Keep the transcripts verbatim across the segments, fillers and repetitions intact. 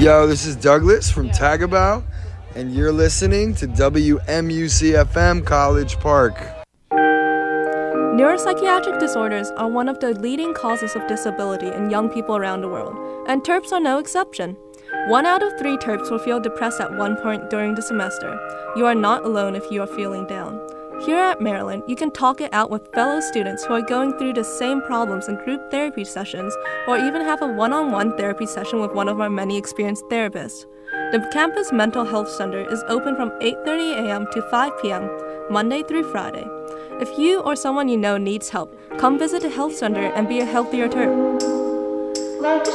Yo, this is Douglas from Tagabout, and you're listening to W M U C F M College Park. Neuropsychiatric disorders are one of the leading causes of disability in young people around the world, and TERPs are no exception. One out of three TERPs will feel depressed at one point during the semester. You are not alone if you are feeling down. Here at Maryland, you can talk it out with fellow students who are going through the same problems in group therapy sessions, or even have a one-on-one therapy session with one of our many experienced therapists. The Campus Mental Health Center is open from eight thirty a.m. to five p.m., Monday through Friday. If you or someone you know needs help, come visit the health center and be a healthier TERP. Like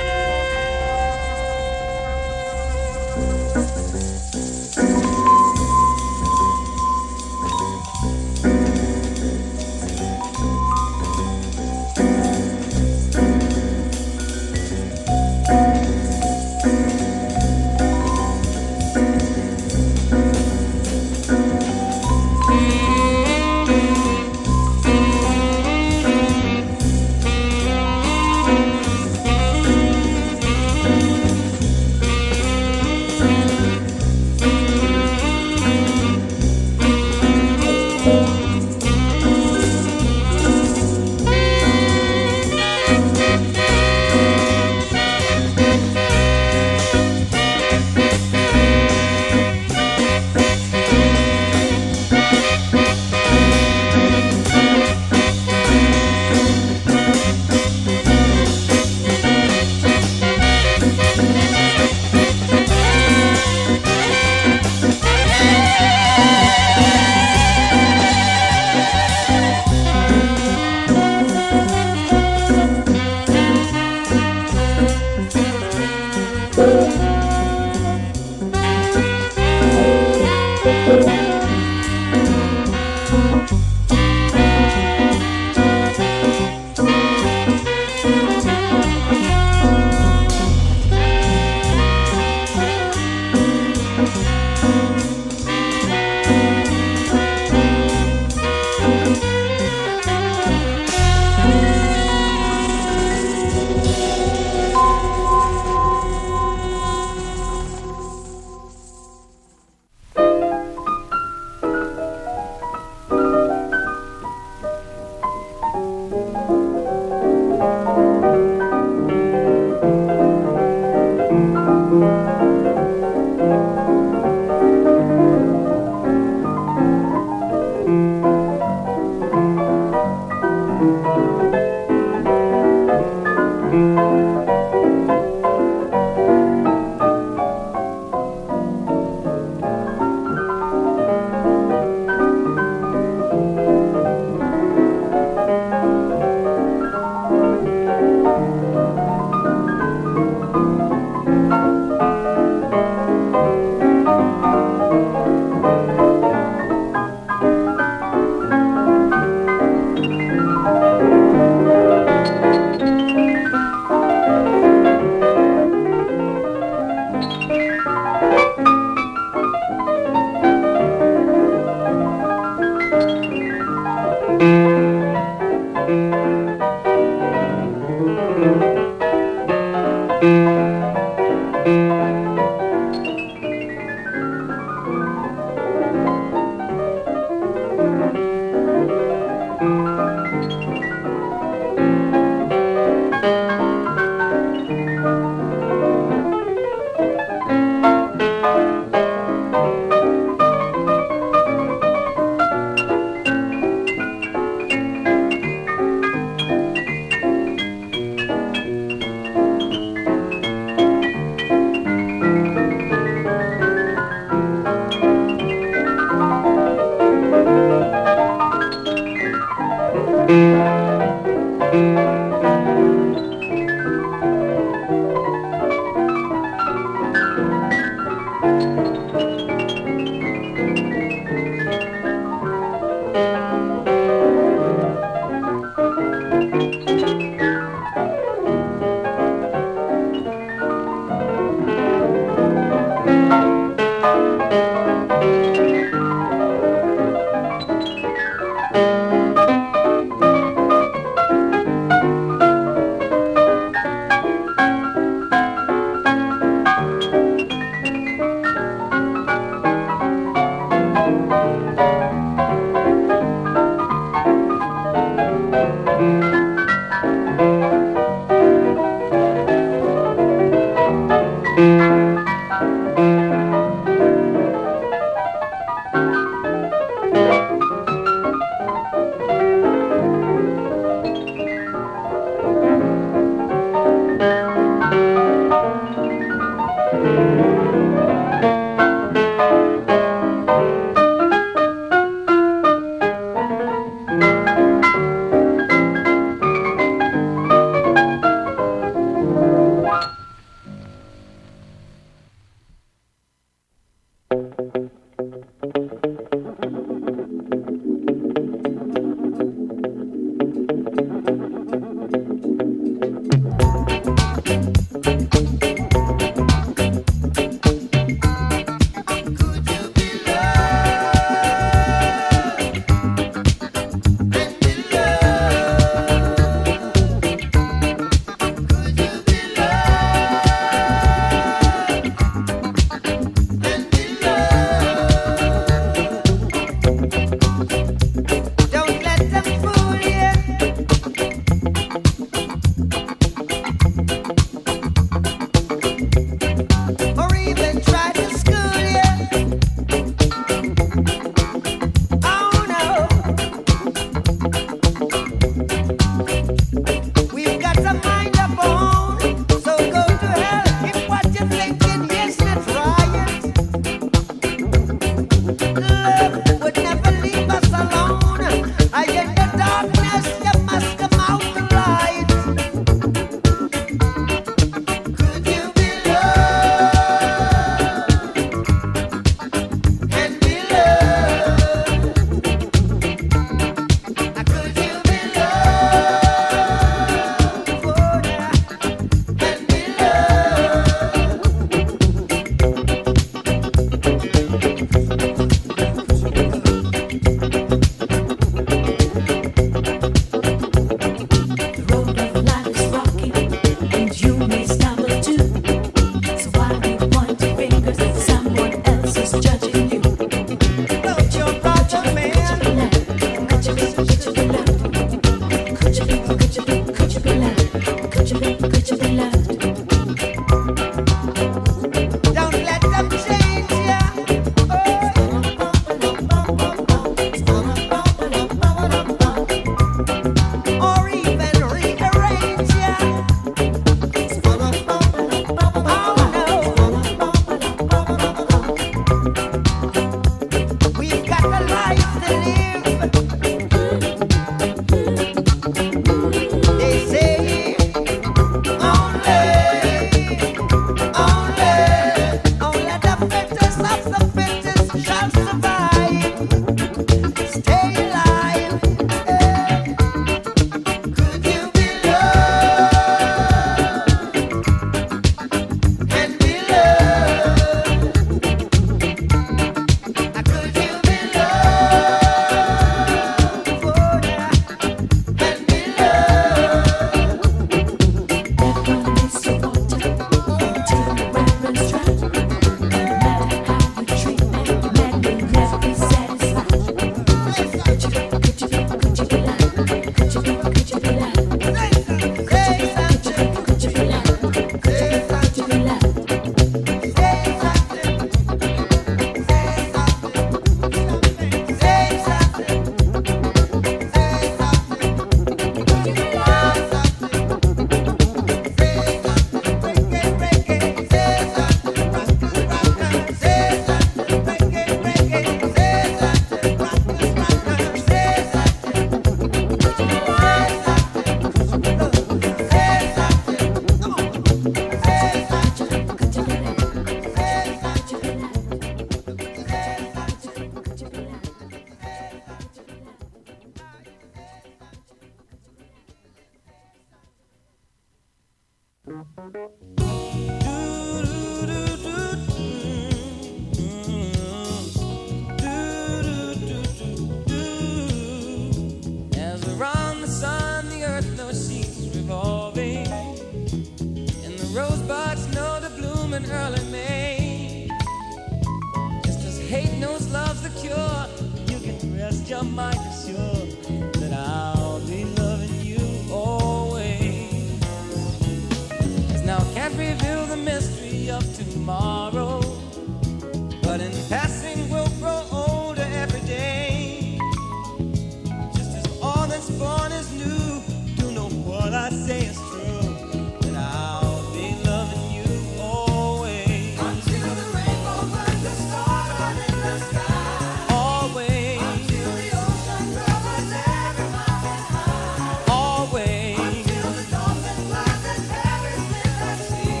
of tomorrow, but in passing we'll grow older every day. Just as all that's born is new, do know what I say is true, that I'll be loving you always. Until the rainbow burns the stars out in the sky. Always. Until the ocean covers every mountain high. Always. Until the dolphin flies and carries in the sea.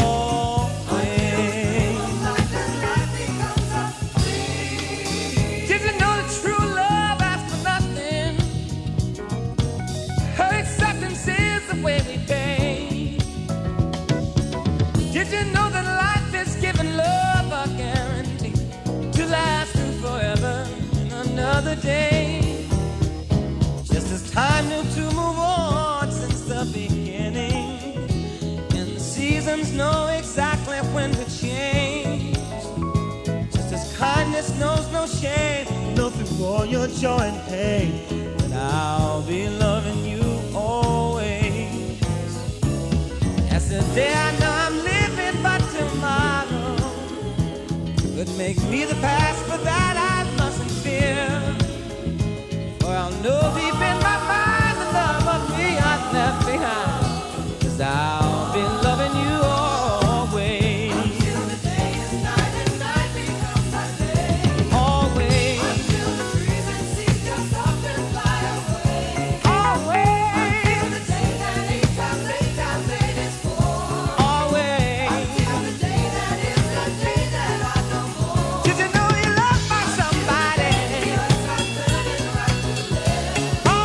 Always. Like this life becomes a dream. Did you know that true love asks for nothing? Her acceptance is the way we pay. Did you know that life is giving love a guarantee to last through forever in another day? Just as time knew to move on since the beginning, and the seasons know exactly when to change. Just as kindness knows no shame, know through all your joy and pain, that I'll be loving you always. As the day I know I'm living, but tomorrow could make me the past, but that I mustn't fear. For I'll know deep in my mind the love of me I've left behind, 'cause I'll be loving you always. Until the day is night and night becomes a day. Always. Until the trees and seas just up and fly away. Always. Until the day that eight times eight times eight is four. Always. Until the day that is the day that I know more. Did you know you're loved by somebody? Feels like turning right to left.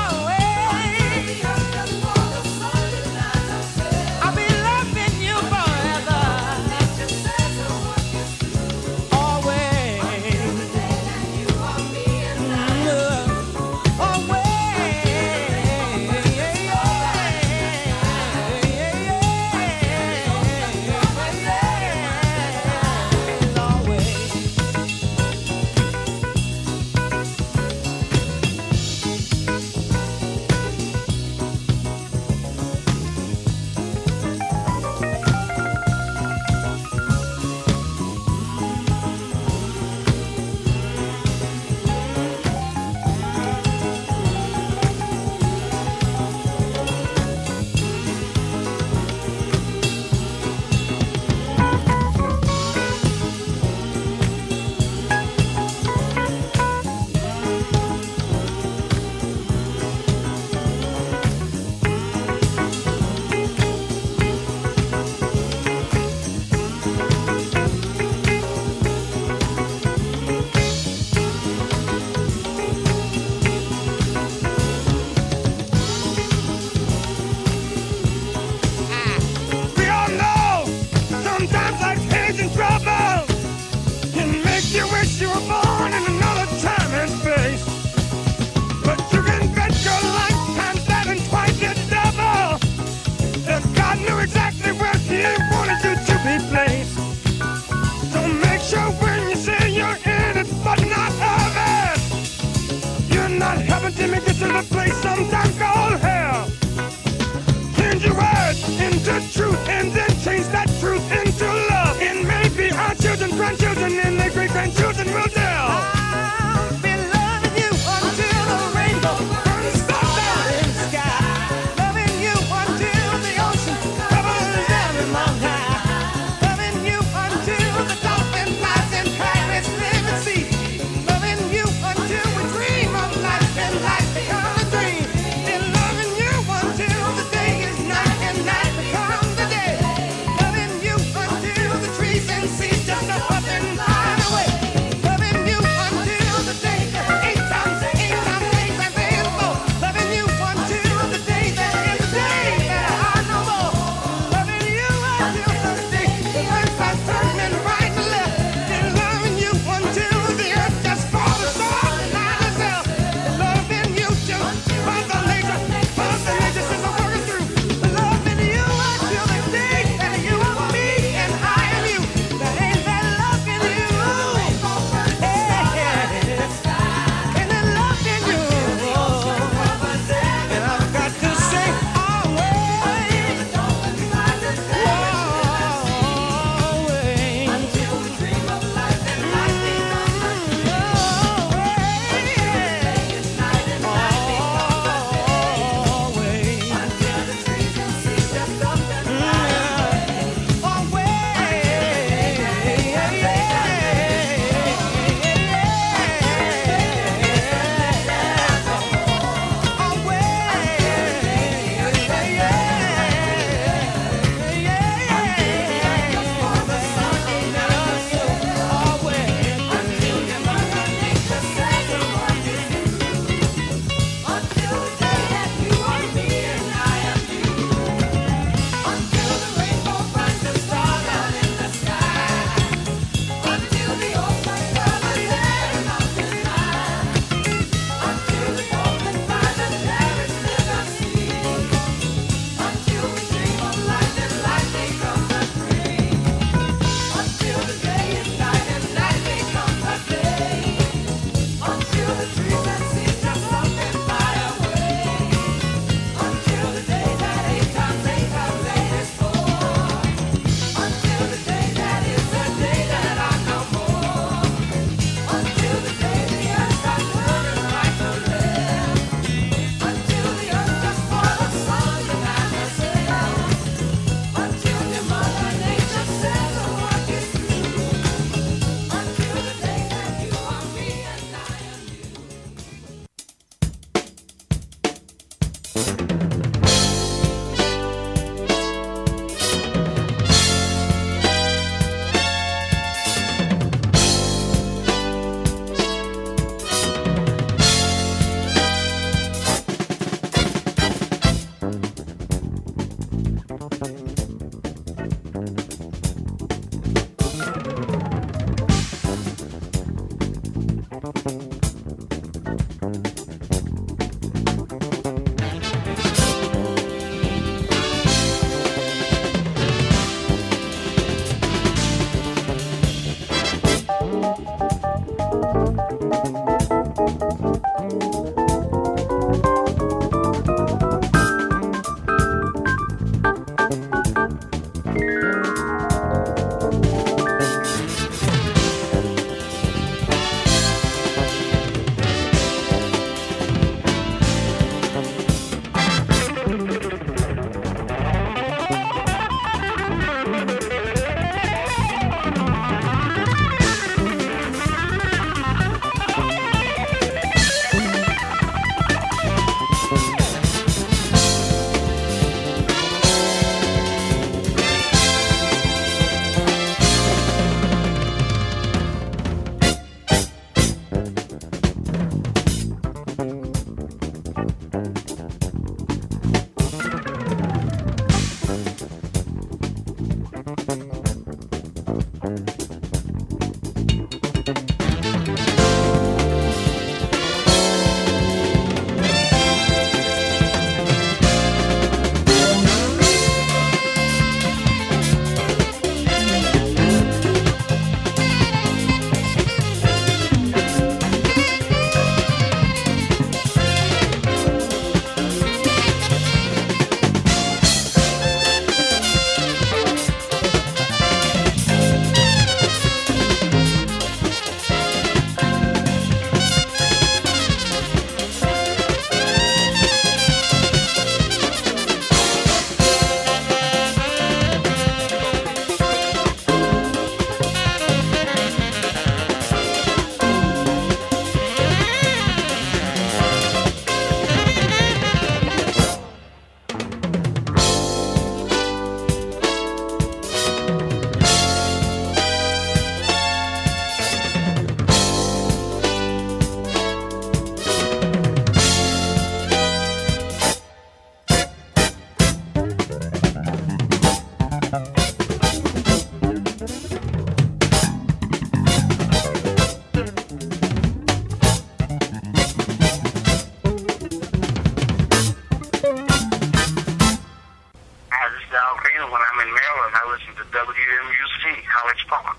When I'm in Maryland, I listen to W M U C, College Park.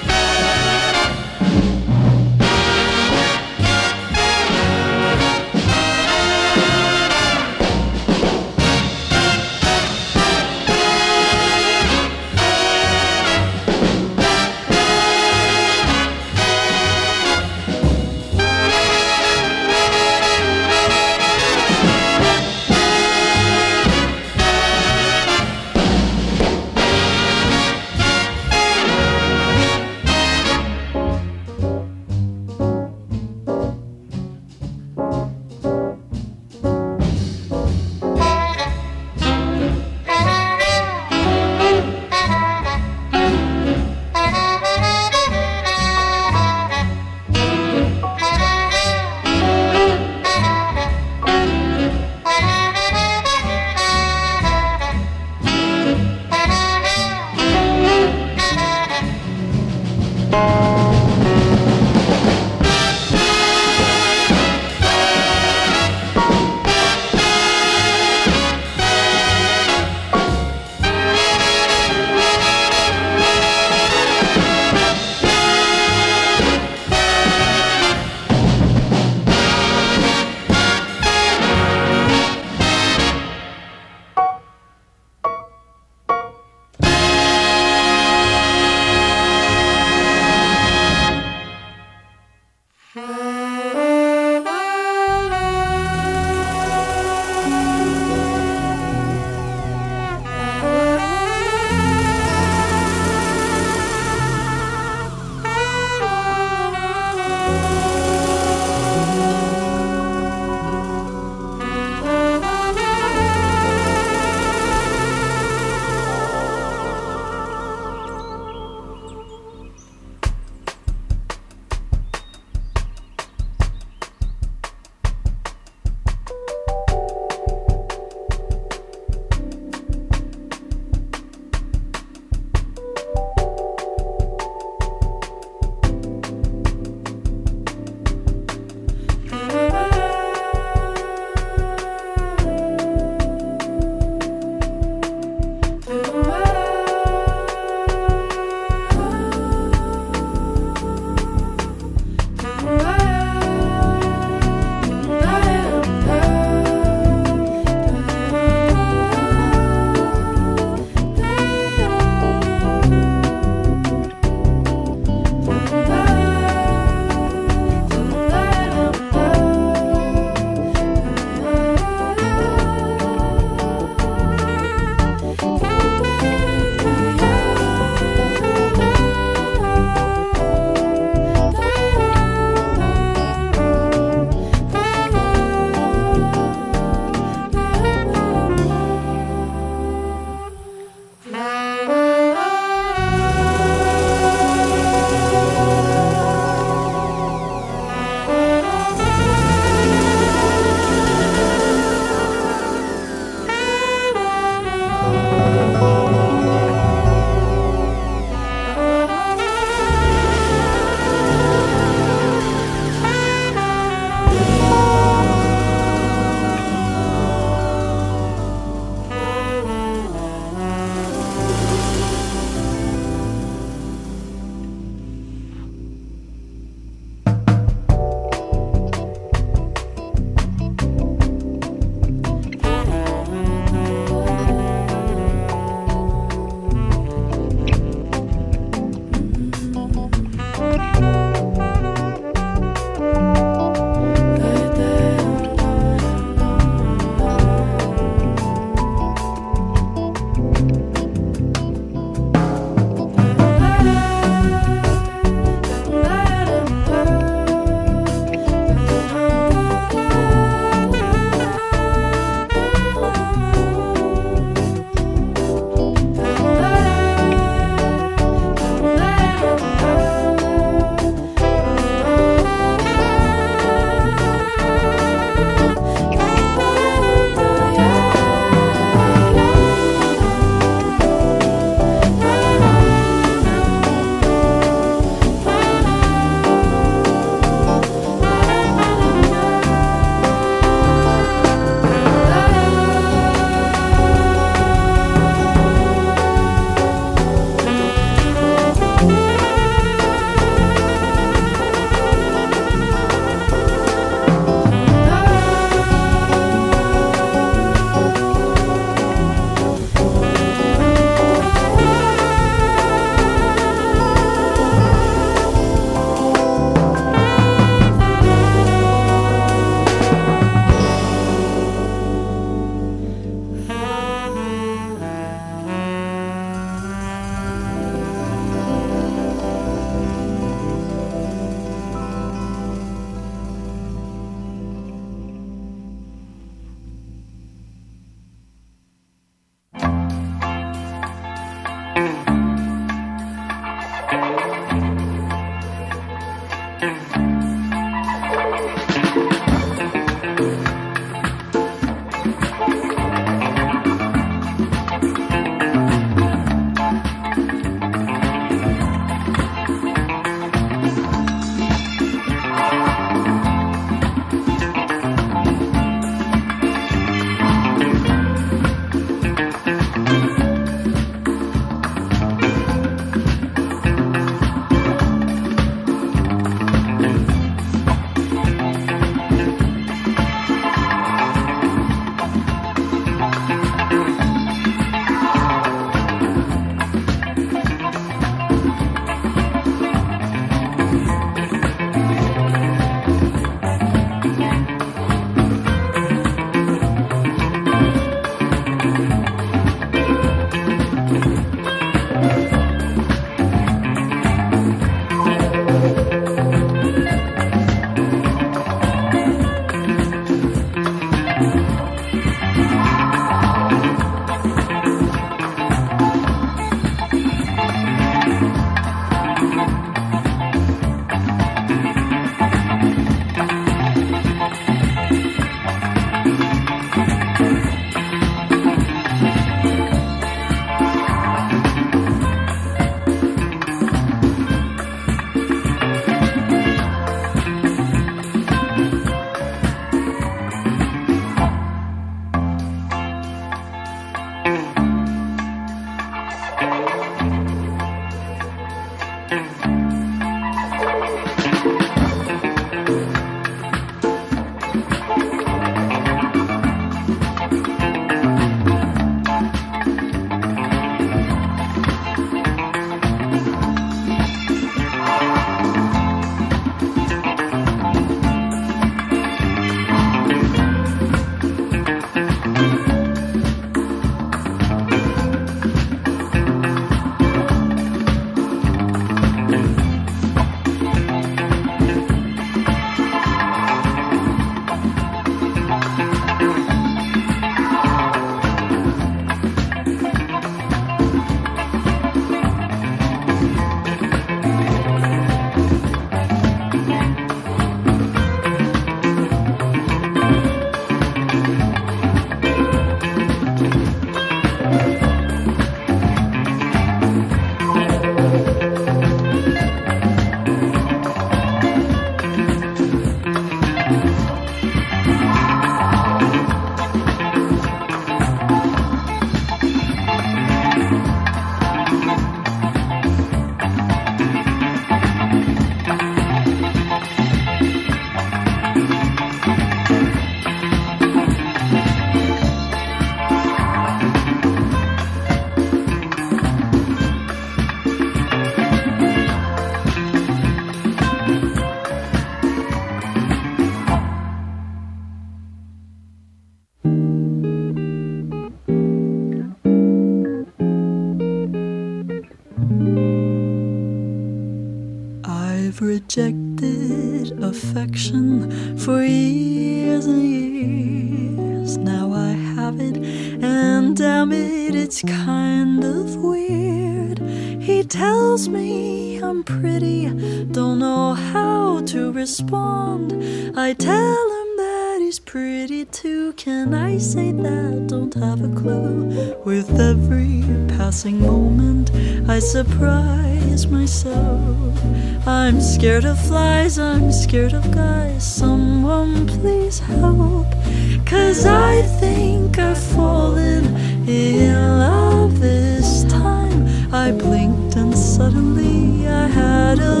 I've rejected affection for years and years. Now I have it, and damn it, it's kind of weird. He tells me I'm pretty, don't know how to respond. I tell him that he's pretty too. Can I say that? Don't have a clue. With every passing moment, I surprise myself. I'm scared of flies, I'm scared of guys. Someone please help, 'cause I think I've fallen in love this time. I blinked and suddenly I had a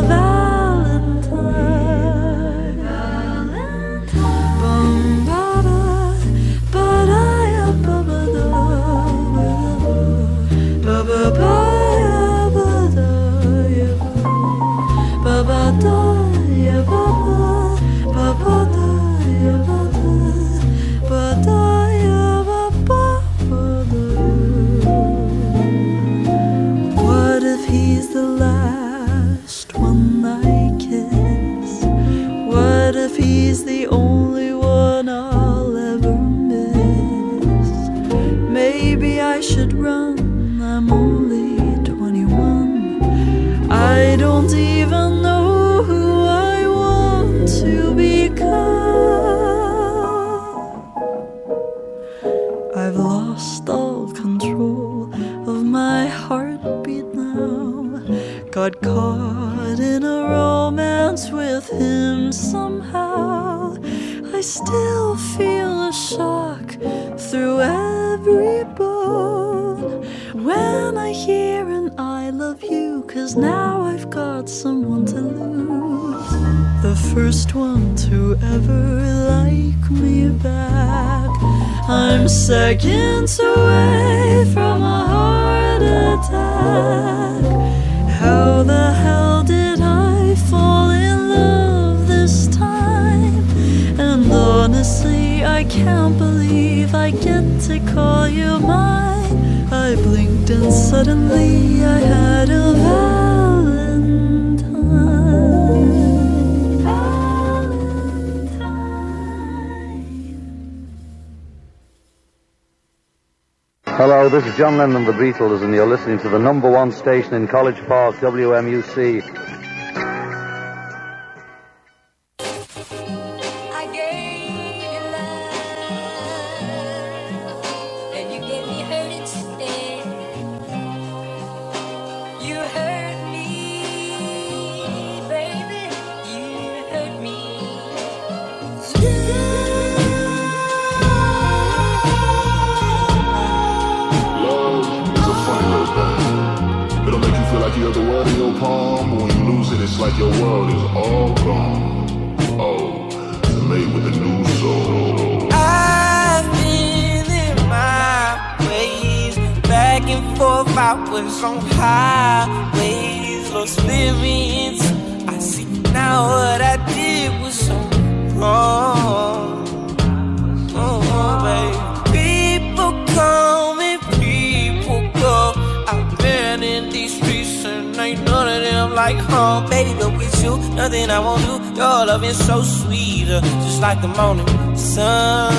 valentine. Bum ba da, ba da ya ba ba da, ba ba ba ya ba da ya ba ba da ya ba ba ba da ya ba da ba da ya ba ba ba da. What if he's the last one I kiss? What if he's the only one I'll ever miss? Maybe I should run, I'm only twenty-one. I don't even know who I want to become. I've lost all control of my heartbeat now. Got caught in a romance with him somehow. I still feel a shock through every bone when I hear an I love you, 'cause now I've got someone to lose. The first one to ever like me back. I'm seconds away from a heart attack. How the hell did I fall in love this time? And honestly, I can't believe I get to call you mine. I blinked and suddenly I had a valentine. Hello, this is John Lennon of the Beatles, and you're listening to the number one station in College Park, W M U C. Like your world is all gone. Oh, it's made with a new soul. I've been in my ways, back and forth, I was on highways, lost livings. I see now what I did was so wrong. Oh, baby. People come and people go. I've been in these streets and ain't none of them like home, baby, but with you, nothing I won't do. Your love is so sweet, uh, just like the morning sun.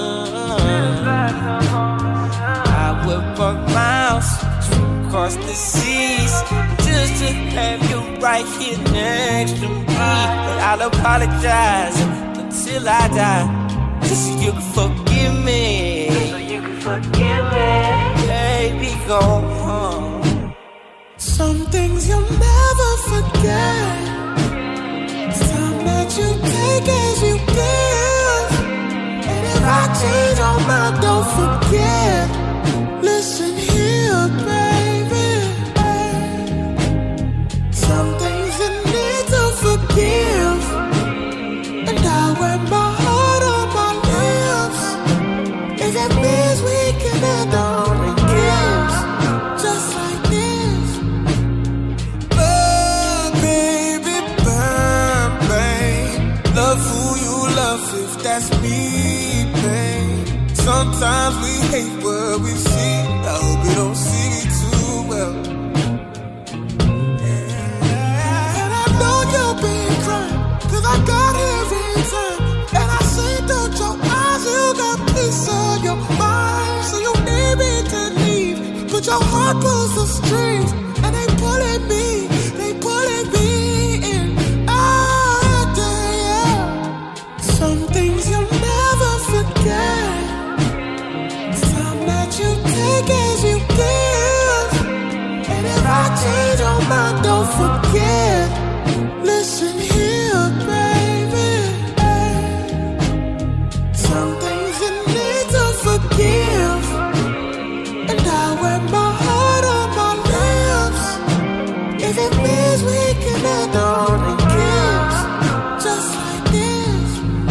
I would walk miles across the seas just to have you right here next to me. But I'll apologize until I die, just so you can forgive me. So you can forgive me, baby, go home. Some things you'll never forget. It's time that you take as you give. And if I change your mind, don't forget. Listen here, baby. Some things you need to forgive. And I wear my heart on my lips. If it means we can end on the gifts, just like this. Love who you love, if that's me, babe. Sometimes we hate what we see. I hope you don't see me too well. And I know you'll be heart pulls the strings, and they pulling me, they pulling me in. Oh, yeah. Some things you'll never forget. Some that you take as you give. And if I change your mind, don't forget. Listen here, baby. Some things you need to forgive. And I wear my heart on my lips. If it means we can end on a kiss, just like this.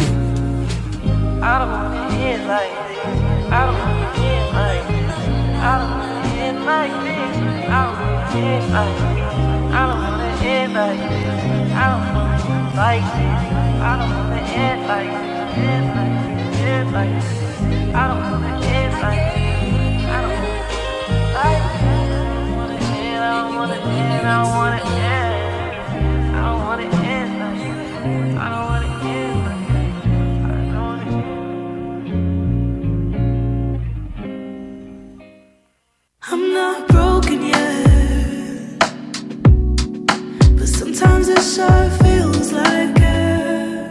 I don't wanna end like this. I don't wanna end like this. I don't wanna end like this. I don't wanna end like this. I don't wanna end like this. I don't wanna end like this. I don't wanna end like this. End like this. End like this. I don't wanna end like this. I don't wanna like this. I don't wanna end. I don't wanna end. I don't wanna end. I don't wanna end like this. I don't wanna end like this. I don't wanna end. I'm not broken yet, but sometimes it sure feels like it.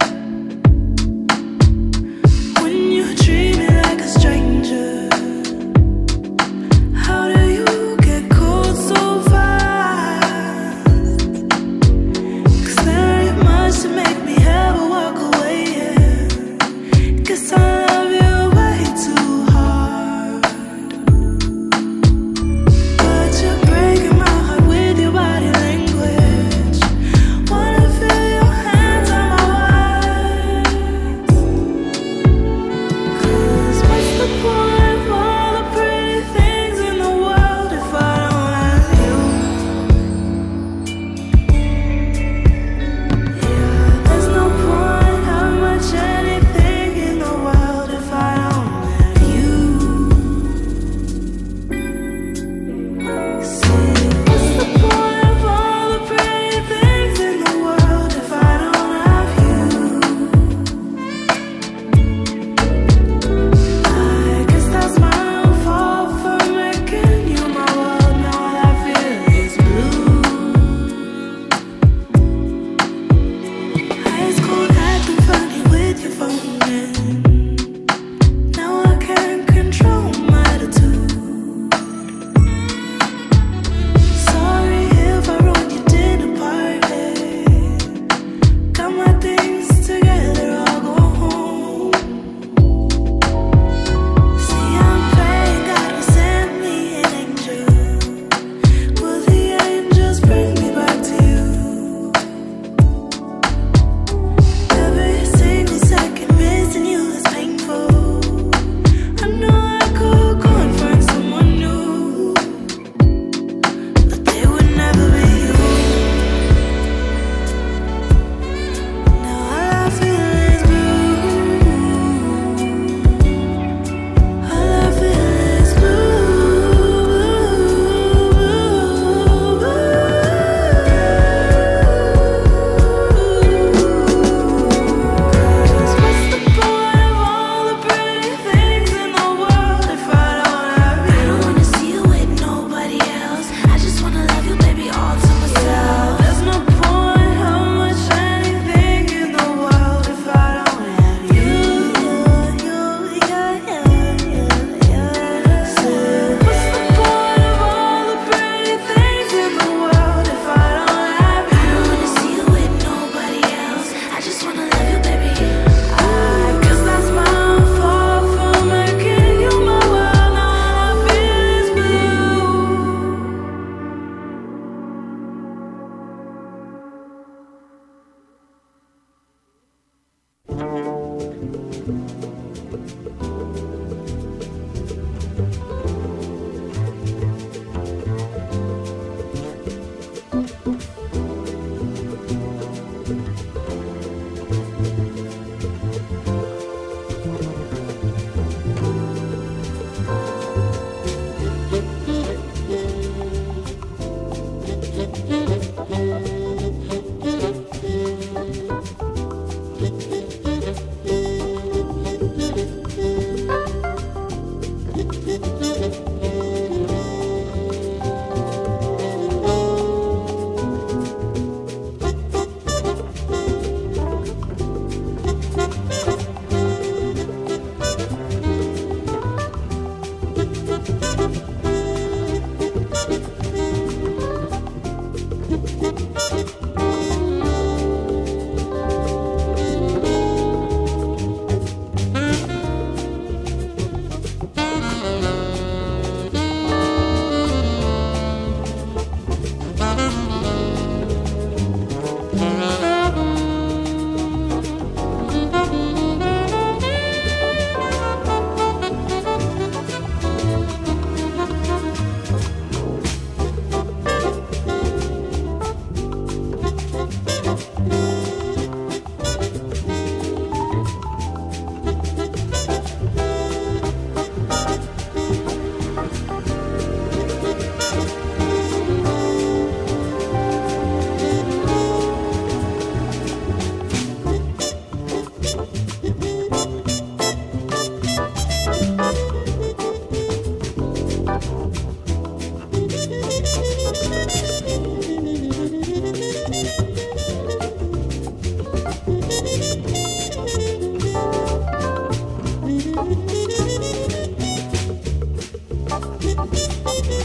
When you treat me like a stranger, how do you get cold so fast? 'Cause there ain't much to make me ever walk away, yeah. 'Cause I love you way too hard. But you're breaking my heart with your body language. Wanna feel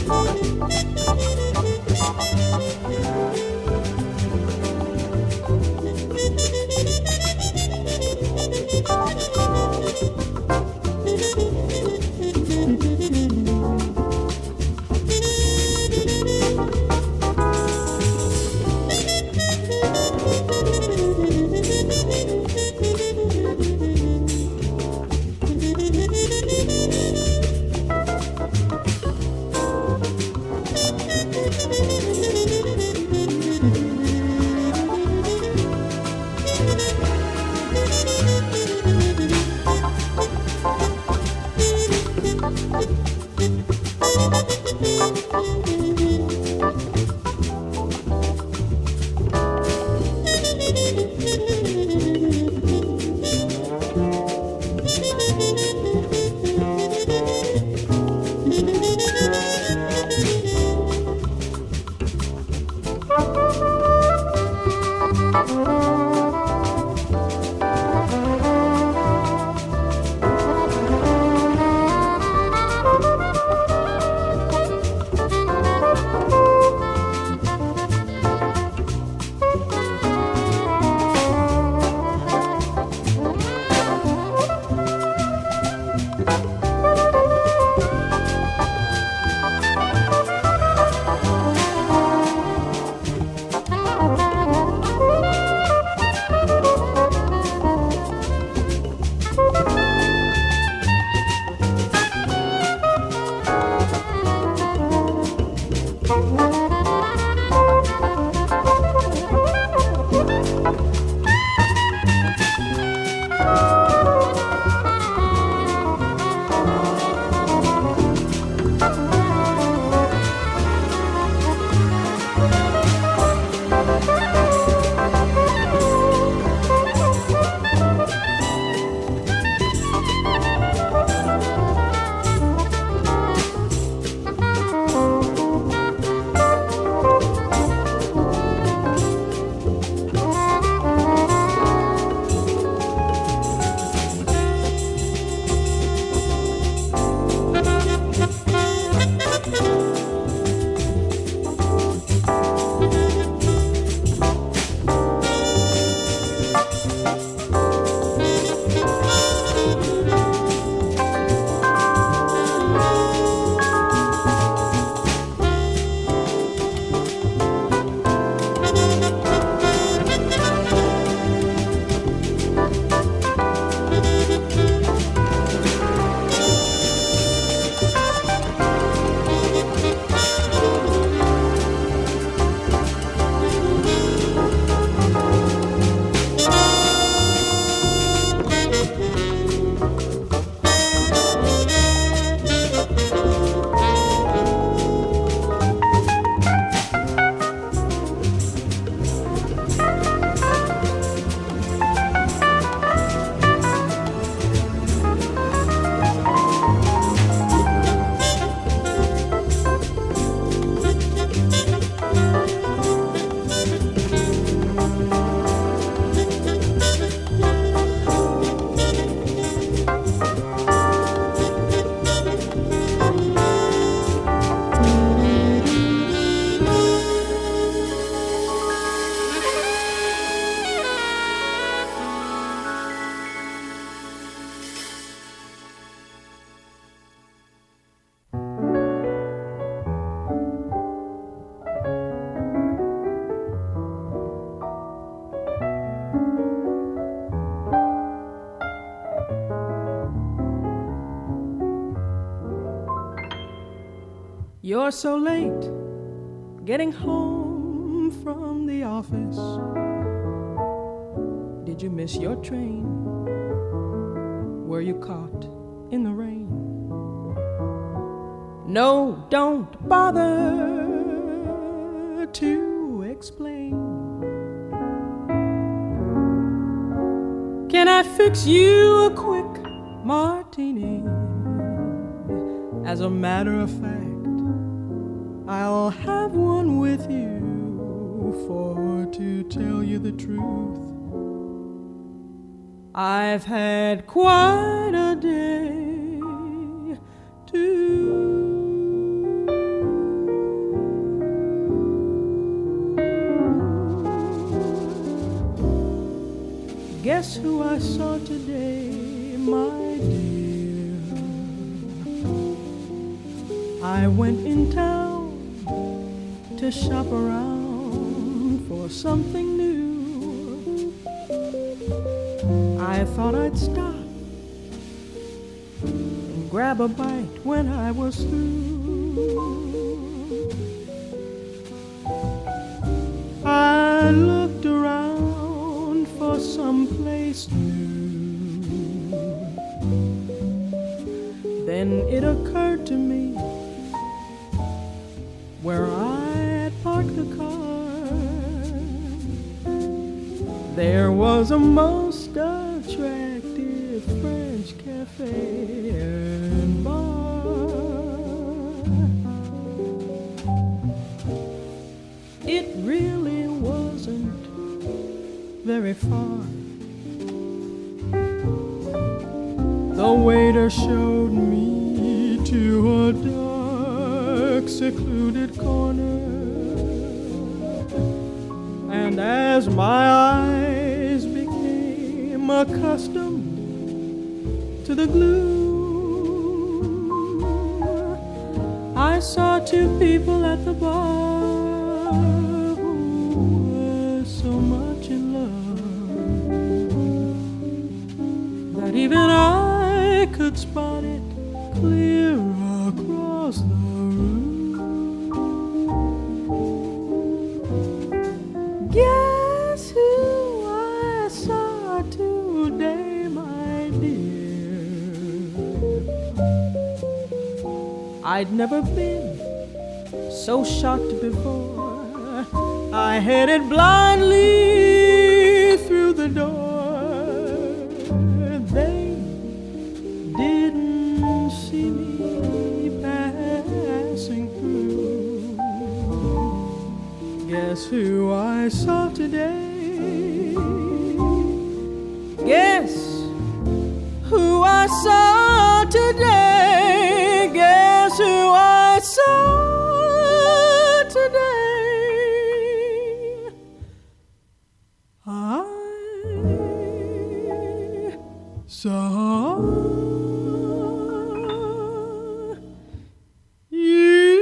You're so late getting home from the office. Did you miss your train? Were you caught in the rain? No, don't bother to explain. Can I fix you a quick martini? As a matter of fact, I'll have one with you, for to tell you the truth, I've had quite a day too. Guess who I saw today, my dear? I went in town to shop around for something new. I thought I'd stop and grab a bite when I was through. I looked around for someplace new. Then it occurred to me where I had parked the car, there was a most attractive French cafe and bar. It really wasn't very far. The waiter showed me to a dark, secluded corner, and as my eyes became accustomed to the gloom, I saw two people at the bar who were so much in love that even I could spot it clear across the room. Guess who I saw today, my dear? I'd never been so shocked before. I headed blindly through the door. They didn't see me passing through. Guess who I saw today? Guess who I saw today? Guess who I saw today? I saw you.